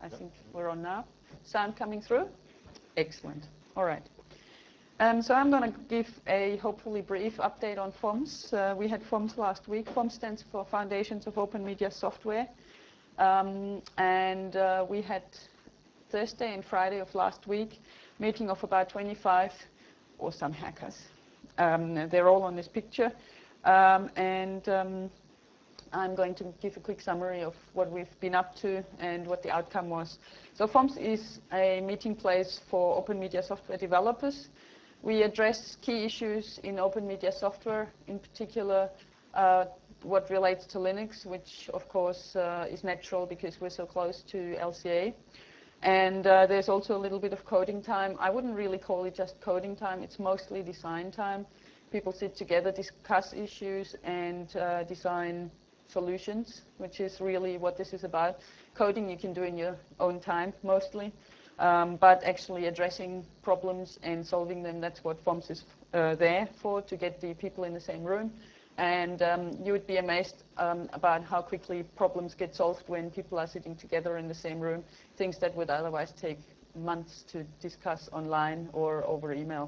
I think we're on now. Sound coming through? Excellent. All right. So I'm going to give a hopefully brief update on FOMS. We had FOMS last week. FOMS stands for Foundations of Open Media Software. We had Thursday and Friday of last week meeting of about 25 or some hackers. They're all on this picture. I'm going to give a quick summary of what we've been up to and what the outcome was. So FOMS is a meeting place for open media software developers. We address key issues in open media software, in particular what relates to Linux, which of course is natural because we're so close to LCA. And there's also a little bit of coding time. I wouldn't really call it just coding time. It's mostly design time. People sit together, discuss issues, and design solutions, which is really what this is about. Coding you can do in your own time, mostly. But actually addressing problems and solving them, that's what FOMS is there for, to get the people in the same room. And you would be amazed about how quickly problems get solved when people are sitting together in the same room, things that would otherwise take months to discuss online or over email.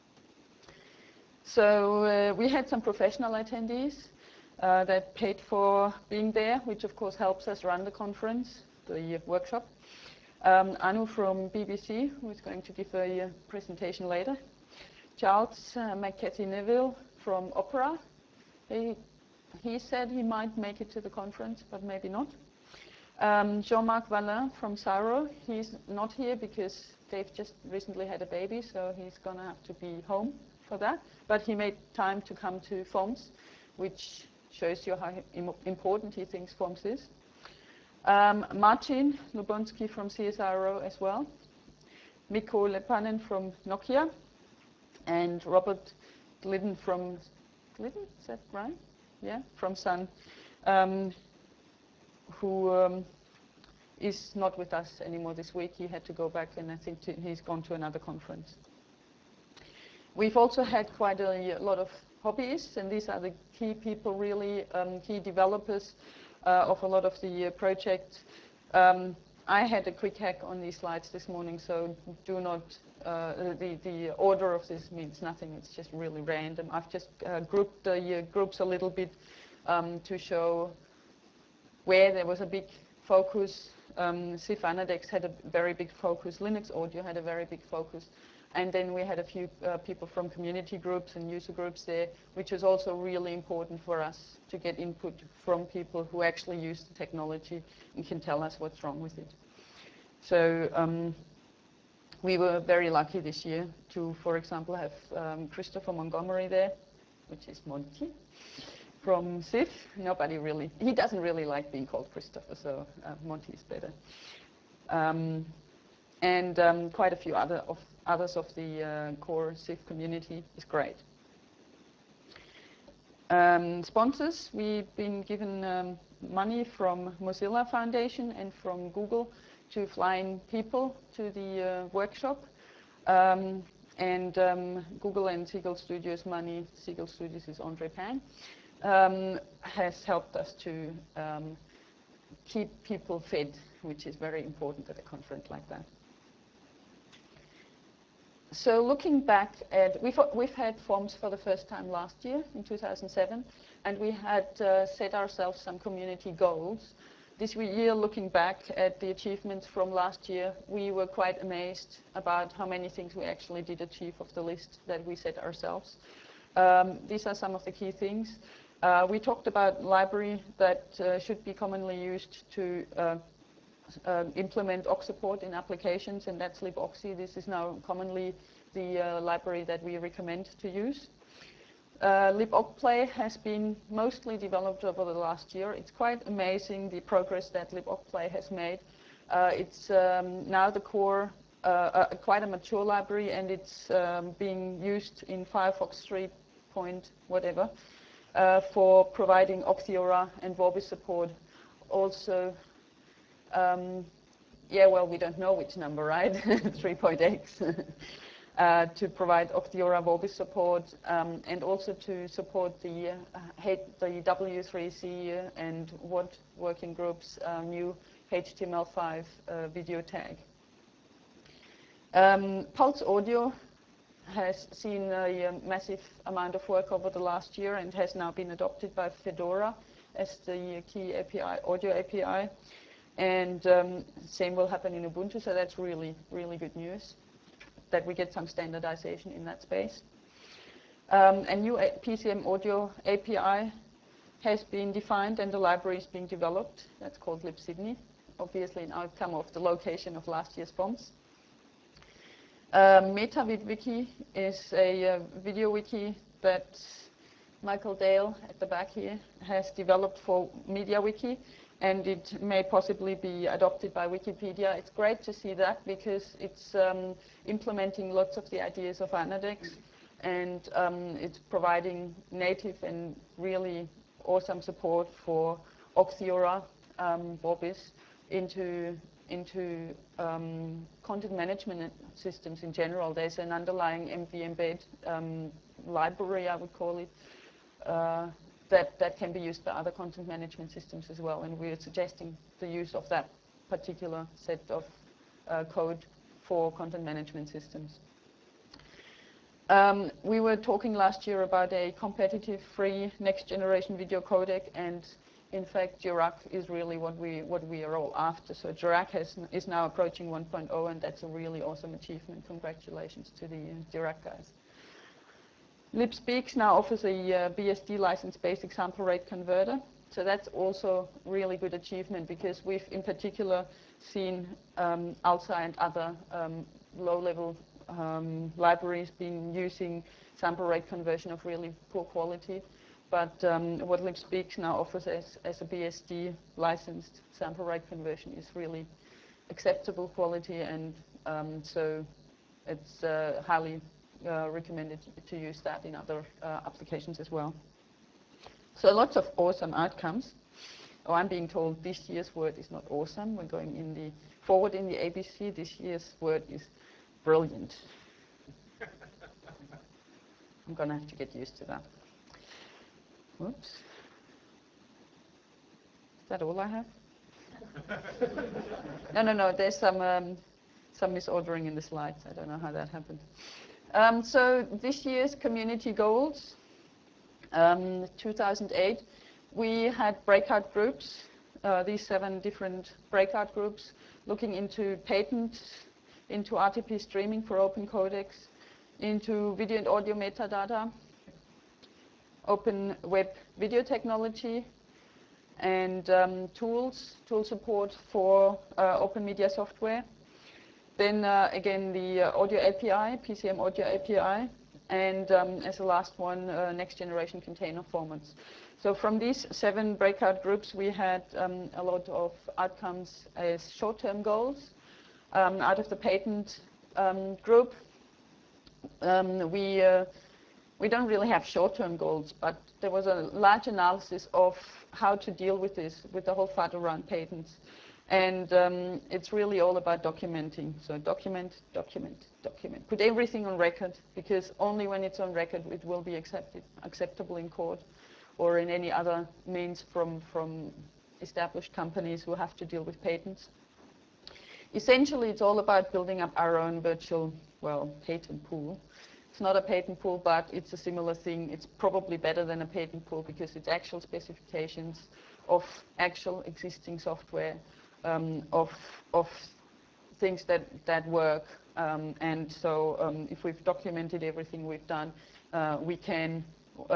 So we had some professional attendees that paid for being there, which of course helps us run the conference, the workshop. Anu from BBC, who is going to give a presentation later. Charles McCarthy-Neville from Opera. He said he might make it to the conference, but maybe not. Jean-Marc Vallin from Sauro. He's not here because they've just recently had a baby, so he's going to have to be home for that. But he made time to come to FOMS, which shows you how important he thinks FOMS is. Martin Lubonsky from CSIRO as well. Mikko Leppänen from Nokia. And Robert Glidden from, Glidden, is that right? Yeah, from Sun, who is not with us anymore this week. He had to go back, and I think he's gone to another conference. We've also had quite a lot of hobbyists, and these are the key people, really, key developers of a lot of the projects. I had a quick hack on these slides this morning, so do not, the order of this means nothing. It's just really random. I've just grouped the groups a little bit to show where there was a big focus. SIF Anadex had a very big focus. Linux Audio had a very big focus. And then we had a few people from community groups and user groups there, which is also really important for us to get input from people who actually use the technology and can tell us what's wrong with it. So we were very lucky this year to, for example, have Christopher Montgomery there, which is Monty, from SIF. Nobody really, he doesn't really like being called Christopher, so Monty is better. And quite a few others of the core SIF community is great. Sponsors, we've been given money from Mozilla Foundation and from Google to fly in people to the workshop. And Google and Seagull Studios money, Seagull Studios is Andre Pang, has helped us to keep people fed, which is very important at a conference like that. So looking back at, we've had FOMS for the first time last year in 2007, and we had set ourselves some community goals. This year, looking back at the achievements from last year, we were quite amazed about how many things we actually did achieve of the list that we set ourselves. These are some of the key things. We talked about library that should be commonly used to implement Ox support in applications, and that's liboxy. This is now commonly the library that we recommend to use. libocplay has been mostly developed over the last year. It's quite amazing the progress that libocplay has made. It's now the core, quite a mature library, and it's being used in Firefox 3 point whatever for providing Ophiora and Vorbis support. Also, yeah, well, we don't know which number, right? 3.x. To provide Ophiora Vorbis support, and also to support the W3C and WOD working groups, new HTML5 video tag. Pulse Audio has seen a massive amount of work over the last year and has now been adopted by Fedora as the key API, audio API. And same will happen in Ubuntu, so that's really, really good news that we get some standardization in that space. A new PCM audio API has been defined and the library is being developed. That's called libsydney, obviously an outcome of the location of last year's FOMS. MetaVidWiki is a video wiki that Michael Dale at the back here has developed for MediaWiki, and it may possibly be adopted by Wikipedia. It's great to see that because it's implementing lots of the ideas of Anadex, and it's providing native and really awesome support for Optheora, Vorbis, into content management systems in general. There's an underlying MV embed library, I would call it, that can be used by other content management systems as well, and we're suggesting the use of that particular set of code for content management systems. We were talking last year about a competitive, free, next-generation video codec, and in fact, Dirac is really what we are all after. So Dirac is now approaching 1.0, and that's a really awesome achievement. Congratulations to the Dirac guys. libspeaks now offers a BSD license basic sample rate converter. So that's also really good achievement because we've in particular seen ALSA and other low-level libraries being using sample rate conversion of really poor quality. But what libspeaks now offers as a BSD licensed sample rate conversion is really acceptable quality, and so it's highly recommended to use that in other applications as well. So lots of awesome outcomes. Oh, I'm being told this year's word is not awesome. We're going forward in the ABC. This year's word is brilliant. I'm going to have to get used to that. Whoops. Is that all I have? No. There's some misordering in the slides. I don't know how that happened. So this year's community goals, 2008, we had breakout groups, these 7 different breakout groups, looking into patents, into RTP streaming for open codecs, into video and audio metadata, open web video technology, and tool support for open media software. Then again, the audio API, PCM audio API, and as the last one, next generation container formats. So from these 7 breakout groups, we had a lot of outcomes as short-term goals. Out of the patent group, we don't really have short-term goals, but there was a large analysis of how to deal with this, with the whole FUD around patents. And it's really all about documenting. So document, document, document. Put everything on record, because only when it's on record it will be acceptable in court or in any other means from established companies who have to deal with patents. Essentially, it's all about building up our own virtual, patent pool. It's not a patent pool, but it's a similar thing. It's probably better than a patent pool because it's actual specifications of actual existing software, of things that work. And so if we've documented everything we've done, we can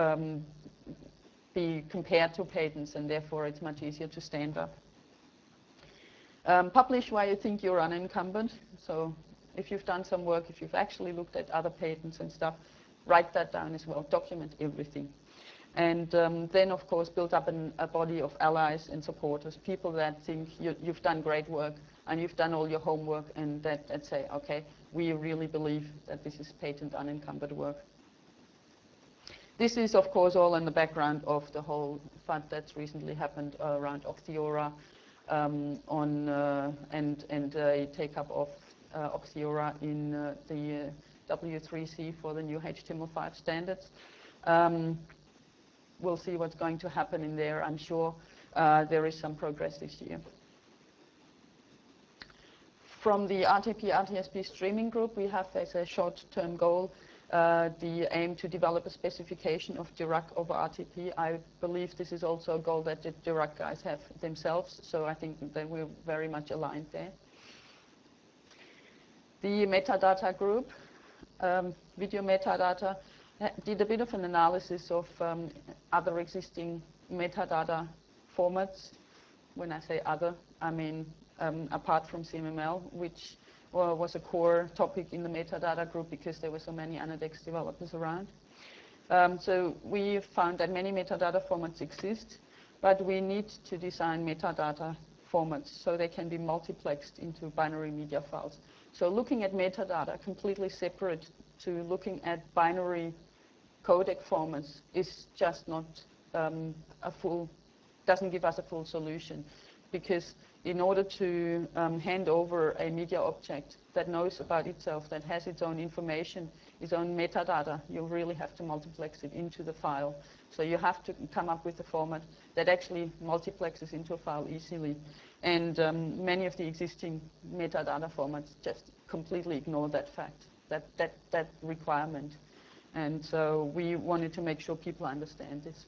be compared to patents, and therefore it's much easier to stand up. Publish why you think you're unencumbered. So if you've done some work, if you've actually looked at other patents and stuff, write that down as well. Document everything. And then, of course, build up a body of allies and supporters, people that think you've done great work and you've done all your homework, and that say, okay, we really believe that this is patent unencumbered work. This is, of course, all in the background of the whole FUD that's recently happened around Optheora and a take-up of Optheora in the W3C for the new HTML5 standards. We'll see what's going to happen in there. I'm sure there is some progress this year. From the RTP-RTSP streaming group, we have as a short-term goal the aim to develop a specification of Dirac over RTP. I believe this is also a goal that the Dirac guys have themselves, so I think that we're very much aligned there. The metadata group, video metadata, did a bit of an analysis of other existing metadata formats. When I say other, I mean apart from CMML, which was a core topic in the metadata group because there were so many Anadex developers around. So we found that many metadata formats exist, but we need to design metadata formats so they can be multiplexed into binary media files. So looking at metadata completely separate to looking at binary codec formats is just not doesn't give us a full solution, because in order to hand over a media object that knows about itself, that has its own information, its own metadata, you really have to multiplex it into the file. So you have to come up with a format that actually multiplexes into a file easily. And many of the existing metadata formats just completely ignore that fact, that requirement. And so we wanted to make sure people understand this.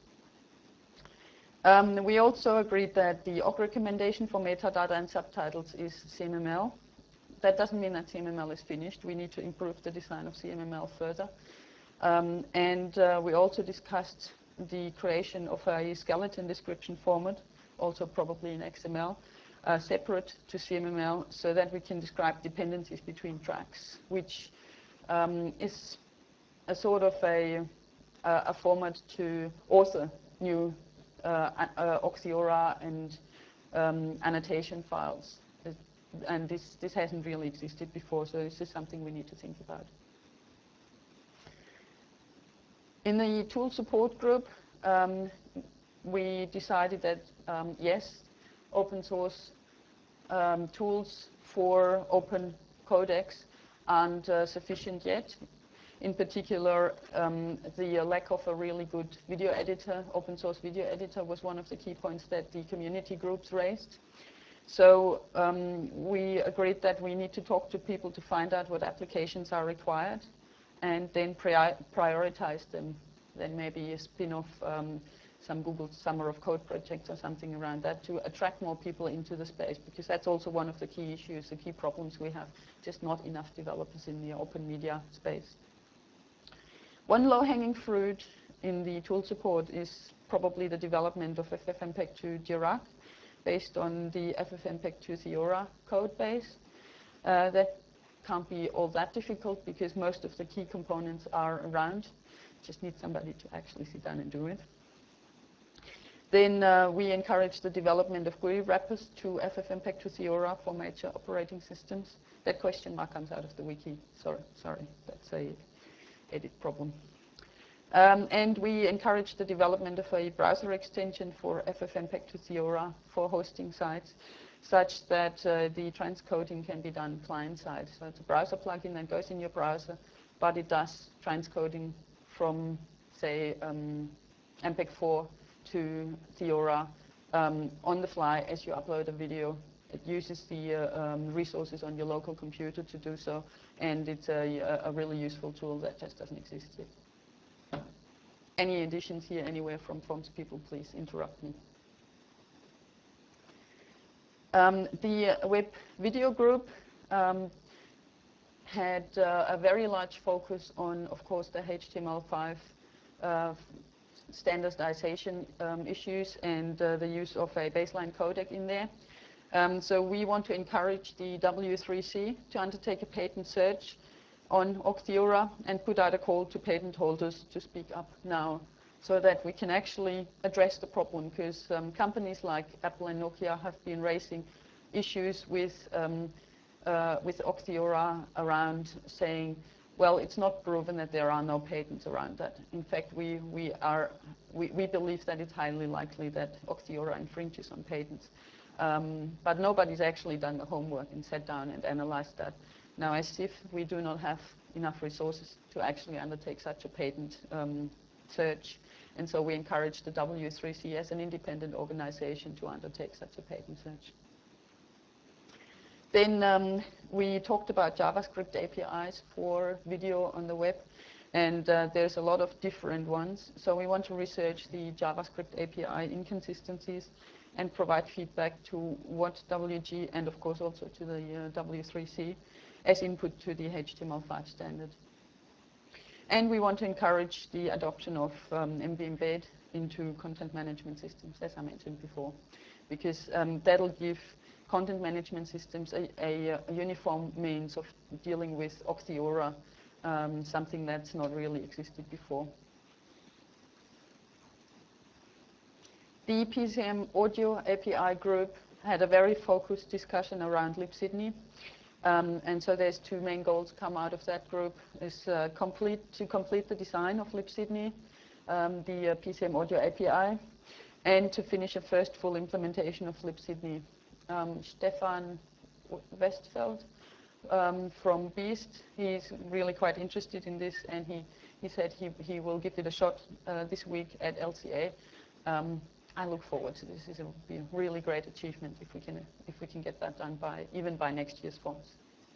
We also agreed that the OGG recommendation for metadata and subtitles is CMML. That doesn't mean that CMML is finished. We need to improve the design of CMML further. And we also discussed the creation of a skeleton description format, also probably in XML, separate to CMML, so that we can describe dependencies between tracks, which is a sort of a format to author new Oxiora and annotation files. And this hasn't really existed before, so this is something we need to think about. In the tool support group, we decided that, yes, open source tools for open codecs aren't sufficient yet. In particular, the lack of a really good video editor, open source video editor, was one of the key points that the community groups raised. So we agreed that we need to talk to people to find out what applications are required and then prioritize them. Then maybe a spin-off some Google Summer of Code projects or something around that to attract more people into the space, because that's also one of the key issues, the key problems we have, just not enough developers in the open media space. One low-hanging fruit in the tool support is probably the development of FFmpeg-2 Dirac based on the FFmpeg-2 Theora code base. That can't be all that difficult because most of the key components are around. Just need somebody to actually sit down and do it. Then we encourage the development of GUI wrappers to FFmpeg-2 Theora for major operating systems. That question mark comes out of the wiki. Sorry, that's a edit problem. And we encourage the development of a browser extension for FFmpeg-2 Theora for hosting sites, such that the transcoding can be done client-side. So it's a browser plugin that goes in your browser, but it does transcoding from, say, MPEG-4 to Theora on the fly as you upload a video. It uses the resources on your local computer to do so, and it's a really useful tool that just doesn't exist yet. Any additions here anywhere from Forms people, please interrupt me. The web video group had a very large focus on, of course, the HTML5 standardization issues and the use of a baseline codec in there. So we want to encourage the W3C to undertake a patent search on Oxiora and put out a call to patent holders to speak up now, so that we can actually address the problem, because companies like Apple and Nokia have been raising issues with Oxiora around saying, well, it's not proven that there are no patents around that. In fact, we believe that it's highly likely that Oxiora infringes on patents. But nobody's actually done the homework and sat down and analyzed that. Now, as SIF, we do not have enough resources to actually undertake such a patent search. And so we encourage the W3C as an independent organization to undertake such a patent search. Then we talked about JavaScript APIs for video on the web, and there's a lot of different ones. So we want to research the JavaScript API inconsistencies and provide feedback to what WG and of course also to the W3C as input to the HTML5 standard. And we want to encourage the adoption of MV Embed into content management systems, as I mentioned before, because that'll give content management systems a uniform means of dealing with Octiora, something that's not really existed before. The PCM Audio API group had a very focused discussion around libsydney. And so there's two main goals come out of that group. Is to complete the design of libsydney, the PCM Audio API, and to finish a first full implementation of libsydney. Stefan Westfeld from Beast, he's really quite interested in this, and he said he will give it a shot this week at LCA. I look forward to this. It will be a really great achievement if we can get that done even by next year's forms.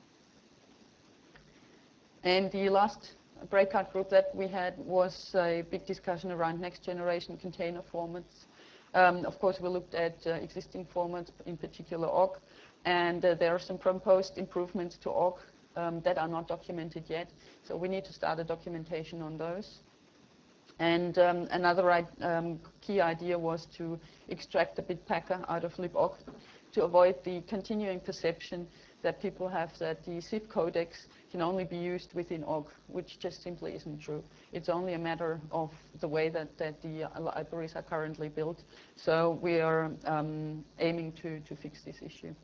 And the last breakout group that we had was a big discussion around next generation container formats. Of course, we looked at existing formats, in particular OGG, and there are some proposed improvements to OGG that are not documented yet. So we need to start a documentation on those. And another key idea was to extract the bitpacker out of libOGG to avoid the continuing perception that people have that the zip codecs can only be used within OGG, which just simply isn't true. It's only a matter of the way that the libraries are currently built. So we are aiming to fix this issue.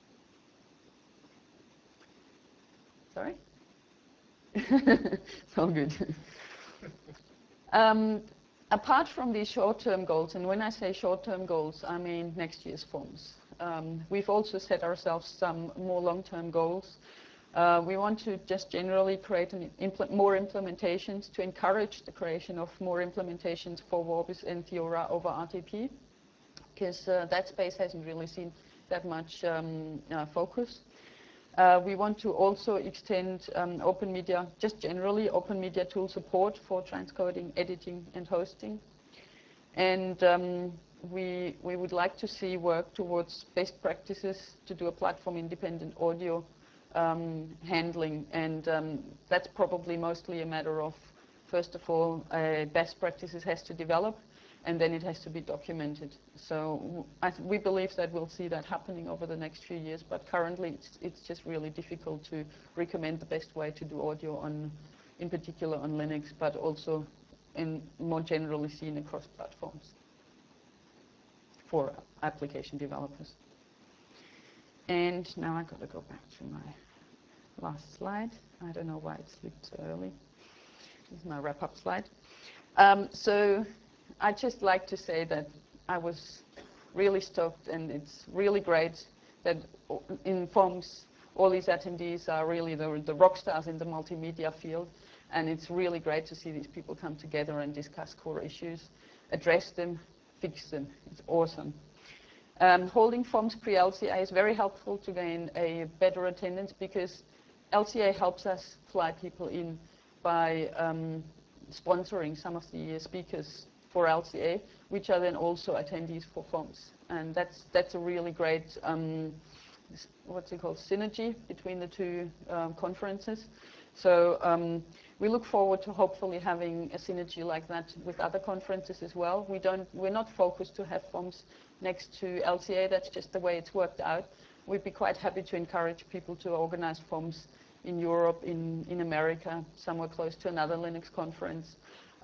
Sorry? So good. Apart from these short-term goals, and when I say short-term goals, I mean next year's forms. We've also set ourselves some more long-term goals. We want to just generally create more implementations to encourage the creation of more implementations for Vorbis and Theora over RTP, because that space hasn't really seen that much focus. We want to also extend open media, just generally open media tool support for transcoding, editing, and hosting. And we would like to see work towards best practices to do a platform-independent audio handling. And that's probably mostly a matter of, first of all, best practices has to develop, and then it has to be documented. So we believe that we'll see that happening over the next few years, but currently it's just really difficult to recommend the best way to do audio in particular on Linux, but also more generally seen across platforms for application developers. And now I've got to go back to my last slide. I don't know why it slipped so early. This is my wrap-up slide. So I'd just like to say that I was really stoked, and it's really great that in FOMS all these attendees are really the rock stars in the multimedia field, and it's really great to see these people come together and discuss core issues, address them, fix them. It's awesome. Holding FOMS pre-LCA is very helpful to gain a better attendance, because LCA helps us fly people in by sponsoring some of the speakers for LCA, which are then also attendees for FOMS. And that's a really great, what's it called, synergy between the two conferences. So we look forward to hopefully having a synergy like that with other conferences as well. We're not focused to have FOMS next to LCA. That's just the way it's worked out. We'd be quite happy to encourage people to organize FOMS in Europe, in America, somewhere close to another Linux conference.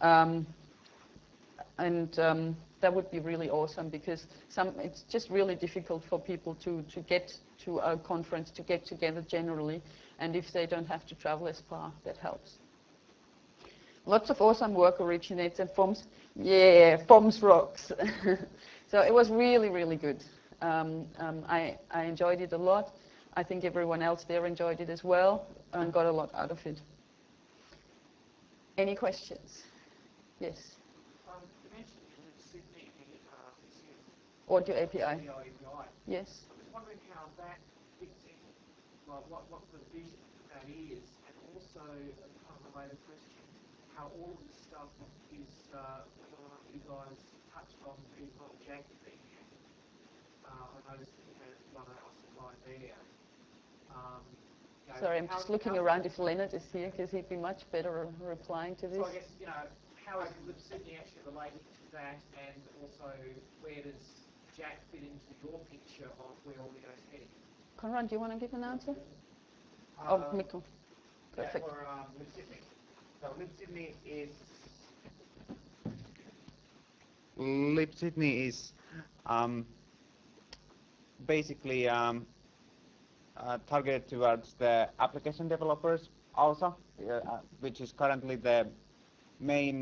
And that would be really awesome, because it's just really difficult for people to get to a conference, to get together generally. And if they don't have to travel as far, that helps. Lots of awesome work originates in FOMS. Yeah, FOMS rocks. So it was really, really good. I enjoyed it a lot. I think everyone else there enjoyed it as well and got a lot out of it. Any questions? Yes. You mentioned in Sydney the Audio API. API. Yes. I was wondering how that fits in like what the vision that is, and also a kind of related question, how all of this stuff is, you guys touched on things like Jack being used. I noticed that you had one hour supply there. Sorry, I'm just looking around if Leonard is here, because he'd be much better replying to this. So I guess, how is Lib Sydney actually related to that, and also where does Jack fit into your picture of where Audio's heading? Conrad, do you want to give an answer? Mikko. Perfect. Yeah, for Lib Sydney. So Lib Sydney is basically targeted towards the application developers also, which is currently the main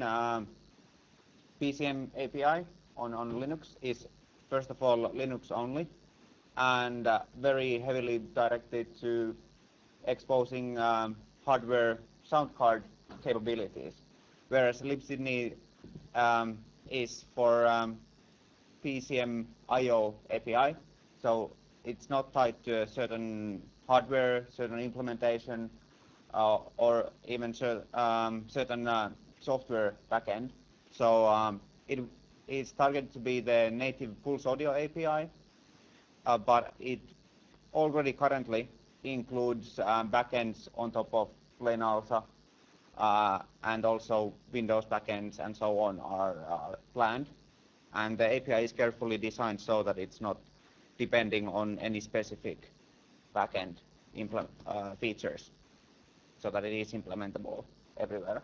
PCM API on Linux. Is first of all Linux only, and very heavily directed to exposing hardware sound card capabilities, whereas Lib Sydney is for PCM I/O API, so it's not tied to a certain hardware, certain implementation, or even certain software backend. So it is targeted to be the native Pulse Audio API, but it already currently includes backends on top of plain ALSA, and also Windows backends and so on are planned. And the API is carefully designed so that it's not depending on any specific backend features, so that it is implementable everywhere.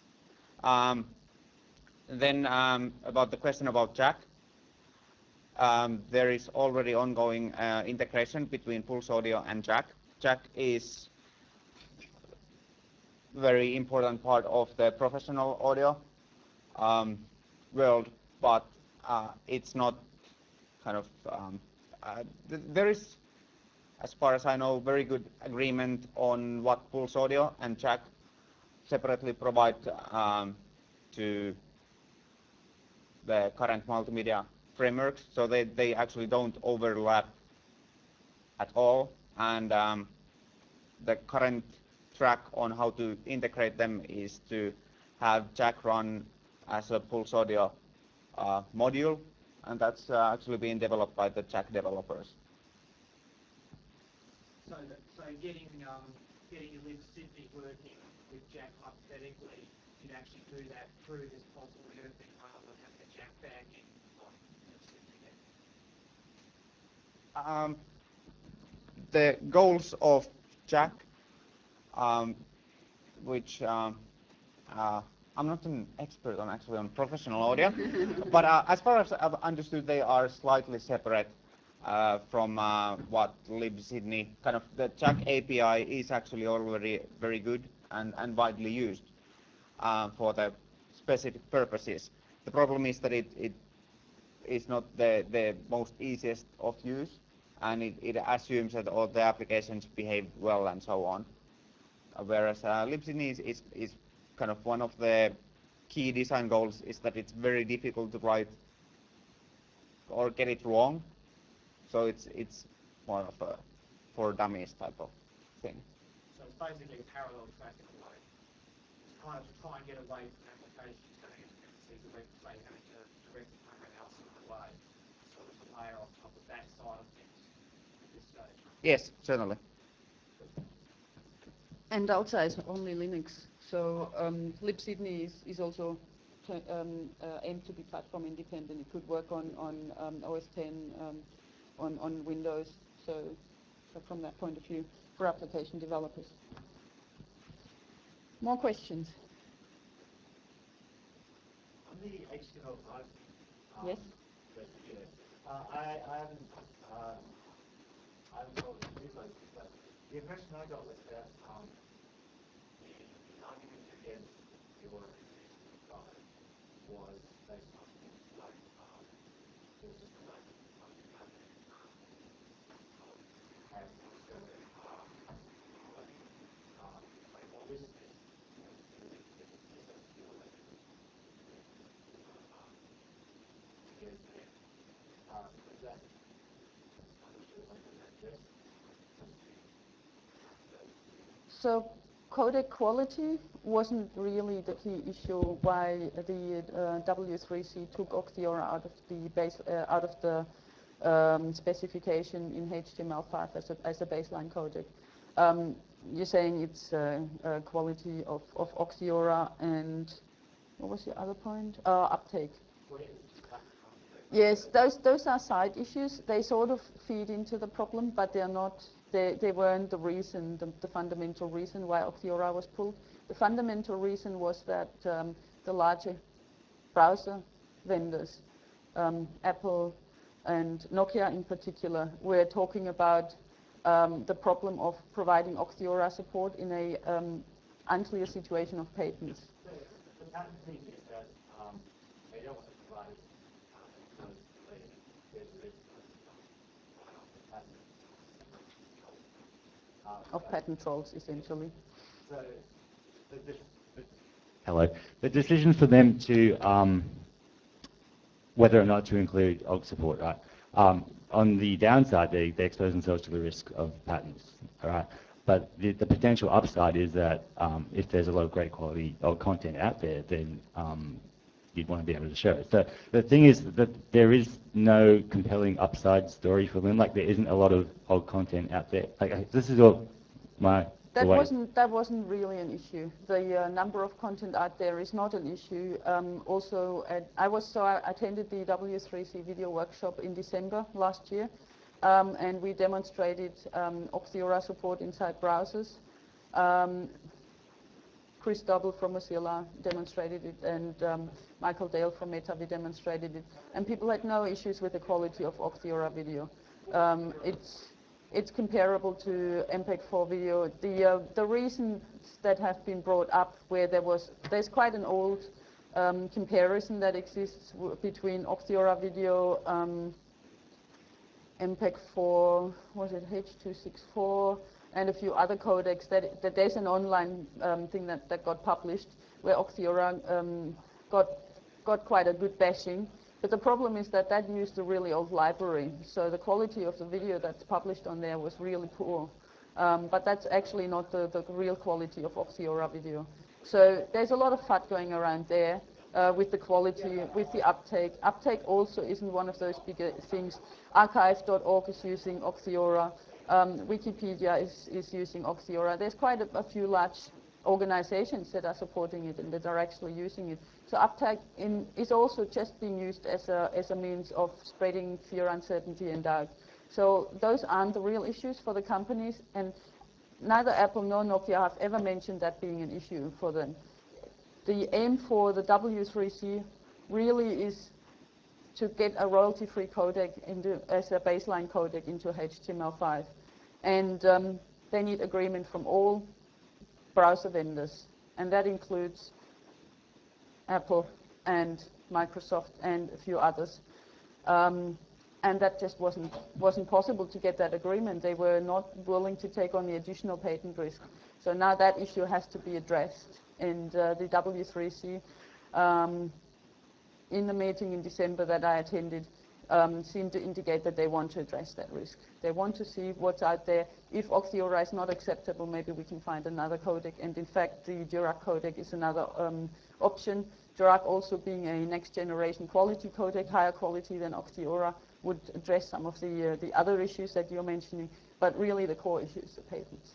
Then about the question about Jack, there is already ongoing integration between Pulse Audio and Jack. Jack is very important part of the professional audio world, but it's not kind of there is, as far as I know, very good agreement on what Pulse Audio and Jack separately provide to the current multimedia frameworks, so they actually don't overlap at all, and the current track on how to integrate them is to have Jack run as a Pulse Audio module, and that's actually being developed by the Jack developers. So getting your Lib Sydney working with Jack hypothetically, you'd actually do that through this Pulse Audio thing rather than having a Jack back in on Lib Sydney. The goals of Jack, which I'm not an expert on actually on professional audio, but as far as I've understood, they are slightly separate from what Lib Sydney, kind of the Jack API is actually already very good and widely used for the specific purposes. The problem is that it is not the most easiest of use, and it assumes that all the applications behave well and so on. Whereas Lib Sydney is kind of one of the key design goals is that it's very difficult to write or get it wrong. So it's more of a for dummies type of thing. So it's basically a parallel track in a way. It's kind of to try and get away from applications going and see directly having to directly program else in a way. So it's a layer on top of that side of things at this stage. Yes, certainly. And ALSA is only Linux, so Lib Sydney is also aimed to be platform independent. It could work on OS 10, on Windows, so from that point of view, for application developers. More questions? On the HTML5, Yes. I haven't told you guys, but the impression I got was that the argument against your product was based on things like there was just a lack of capacity and so what was this? Is that understood like that? So codec quality wasn't really the key issue why the W3C took Oxyora out of the specification in HTML5 as a baseline codec. You're saying it's quality of Oxyora and what was the other point? Uptake. Yes, those are side issues. They sort of feed into the problem, but they're not. They weren't the reason, the fundamental reason why Oxyora was pulled. The fundamental reason was that the larger browser vendors, Apple and Nokia in particular, were talking about the problem of providing Oxyora support in a unclear situation of patents. The patent thing is that they don't want to provide it because there's a risk Of patent trolls, essentially. So hello. The decision for them to whether or not to include OGG support, right? On the downside, they expose themselves to the risk of patents, all right? But the potential upside is that if there's a lot of great quality OGG content out there, then you'd want to be able to show it. So the thing is that there is no compelling upside story for them. Like there isn't a lot of OGG content out there. Like this is all my. That wasn't really an issue. The number of content out there is not an issue. I attended the W3C video workshop in December last year, and we demonstrated Oxyora support inside browsers. Chris Double from Mozilla demonstrated it, and Michael Dale from Meta, we demonstrated it, and people had no issues with the quality of Oxyora video. It's comparable to MPEG-4 video. The reasons that have been brought up, where there's quite an old comparison that exists between Oxyora video, MPEG-4, was it H.264, and a few other codecs. That there's an online thing that got published where Oxyora got quite a good bashing. But the problem is that used a really old library, so the quality of the video that's published on there was really poor. But that's actually not the real quality of Oxyora video. So there's a lot of FUD going around there with the quality, with the uptake. Uptake also isn't one of those bigger things. Archive.org is using Oxyora. Wikipedia is using Oxyora. There's quite a few large organizations that are supporting it and that are actually using it. So uptake is also just being used as a means of spreading fear, uncertainty, and doubt. So those aren't the real issues for the companies, and neither Apple nor Nokia have ever mentioned that being an issue for them. The aim for the W3C really is to get a royalty-free codec as a baseline codec into HTML5, and they need agreement from all browser vendors, and that includes Apple and Microsoft and a few others. And that just wasn't possible to get that agreement. They were not willing to take on the additional patent risk. So now that issue has to be addressed, and the W3C in the meeting in December that I attended seemed to indicate that they want to address that risk. They want to see what's out there. If Oxyora is not acceptable, maybe we can find another codec. And in fact, the Dirac codec is another option. Dirac also being a next generation quality codec, higher quality than Oxyora, would address some of the other issues that you're mentioning. But really the core issue is the patents.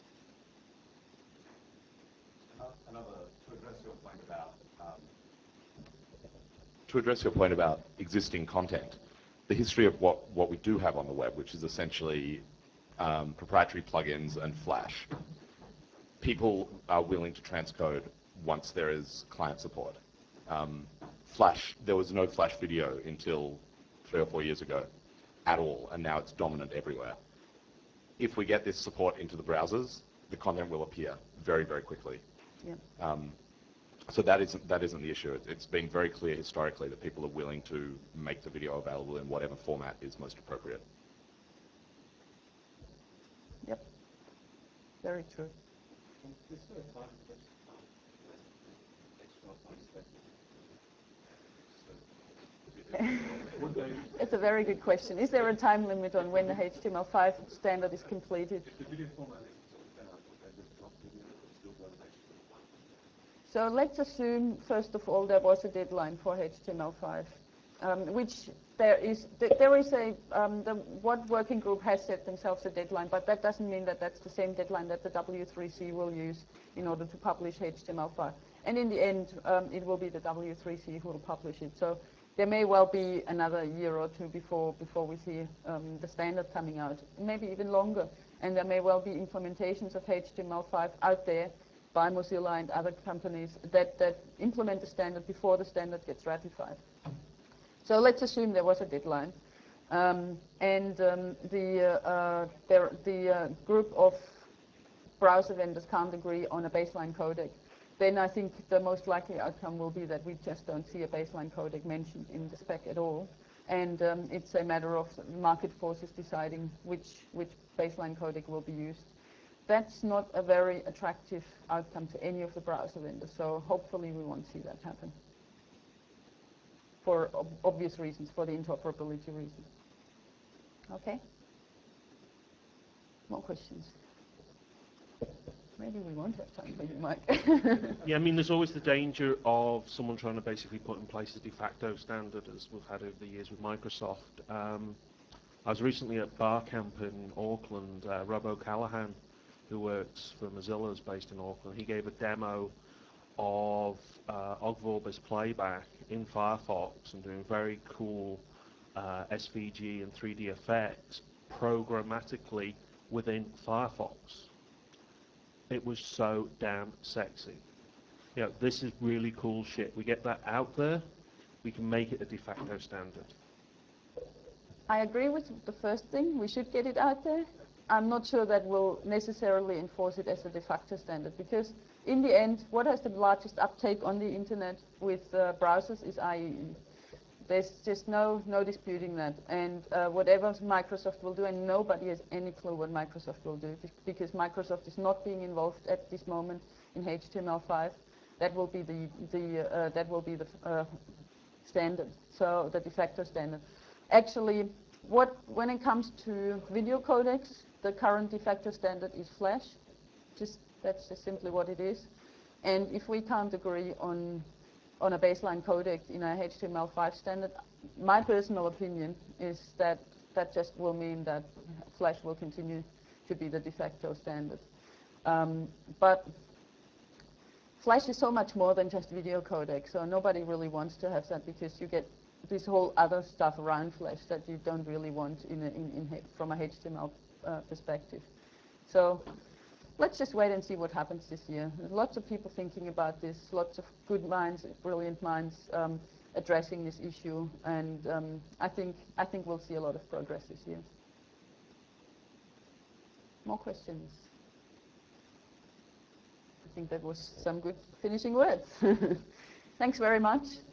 To address your point about existing content, the history of what we do have on the web, which is essentially proprietary plugins and Flash. People are willing to transcode once there is client support. Flash, there was no Flash video until 3 or 4 years ago at all, and now it's dominant everywhere. If we get this support into the browsers, the content will appear very, very quickly. Yeah. So that isn't the issue. It's been very clear historically that people are willing to make the video available in whatever format is most appropriate. Yep. Very true. It's a very good question. Is there a time limit on when the HTML5 standard is completed? So let's assume, first of all, there was a deadline for HTML5, which there is what working group has set themselves a deadline, but that doesn't mean that that's the same deadline that the W3C will use in order to publish HTML5. And in the end, it will be the W3C who will publish it. So there may well be another year or two before we see the standard coming out, maybe even longer. And there may well be implementations of HTML5 out there by Mozilla and other companies that implement the standard before the standard gets ratified. So let's assume there was a deadline. The group of browser vendors can't agree on a baseline codec. Then I think the most likely outcome will be that we just don't see a baseline codec mentioned in the spec at all. And it's a matter of market forces deciding which baseline codec will be used. That's not a very attractive outcome to any of the browser vendors, so hopefully we won't see that happen. For obvious reasons, for the interoperability reasons. Okay? More questions? Maybe we won't have time for you, Mike. Yeah, I mean, there's always the danger of someone trying to basically put in place a de facto standard, as we've had over the years with Microsoft. I was recently at Barcamp in Auckland. Rob O'Callaghan, who works for Mozilla, is based in Auckland. He gave a demo of Ogvorbis playback in Firefox and doing very cool SVG and 3D effects programmatically within Firefox. It was so damn sexy. You know, this is really cool shit. We get that out there, we can make it a de facto standard. I agree with the first thing. We should get it out there. I'm not sure that we'll necessarily enforce it as a de facto standard, because in the end, what has the largest uptake on the internet with browsers is IE. There's just no disputing that. And whatever Microsoft will do, and nobody has any clue what Microsoft will do, because Microsoft is not being involved at this moment in HTML5. That will be the standard, so the de facto standard. Actually, when it comes to video codecs, the current de facto standard is Flash. That's just simply what it is. And if we can't agree on a baseline codec in a HTML5 standard, my personal opinion is that that just will mean that Flash will continue to be the de facto standard. But Flash is so much more than just video codec, so nobody really wants to have that, because you get this whole other stuff around Flash that you don't really want from a HTML perspective. So let's just wait and see what happens this year. There's lots of people thinking about this, lots of good minds, brilliant minds addressing this issue, and I think we'll see a lot of progress this year. More questions? I think that was some good finishing words. Thanks very much.